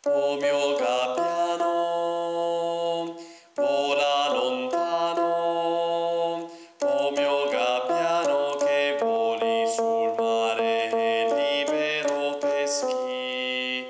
O mio gabbiano, vola lontano, o mio gabbiano che voli sul mare e libero peschi.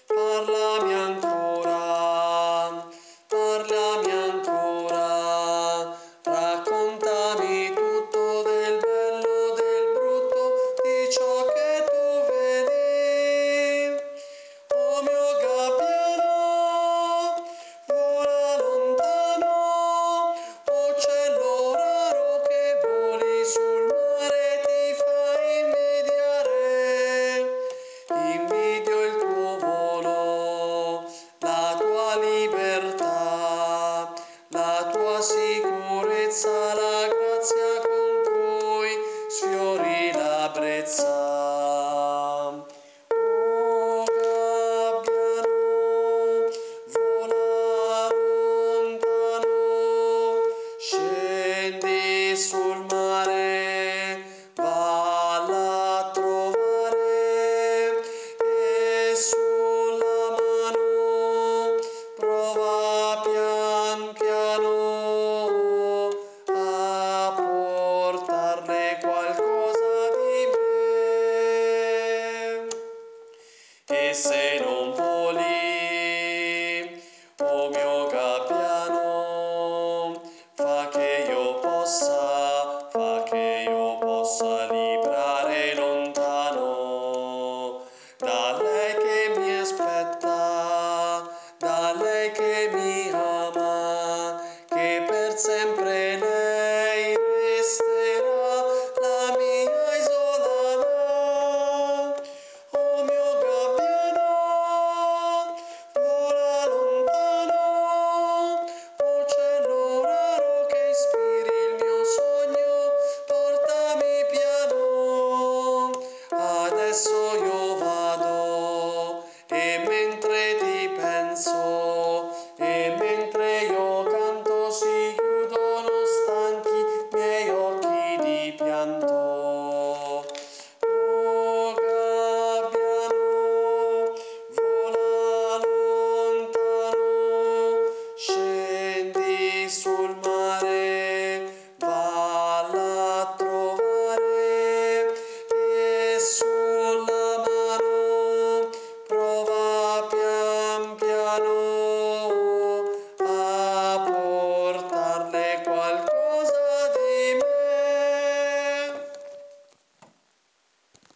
Parlami ancora, raccontami tutto del bello, del brutto, di ciò che tu vedi. O mio gabbiano, vola lontano, uccello raro che voli sul mare, ti fa invidiare. Invidio il tuo volo, la tua libertà, la tua sicurezza, la grazia con cui sfiori la brezza. O gabbiano, vola lontano, scendi sul mare, valla a trovare e sulla mano prova pian piano a portarle qualcosa di me. E se non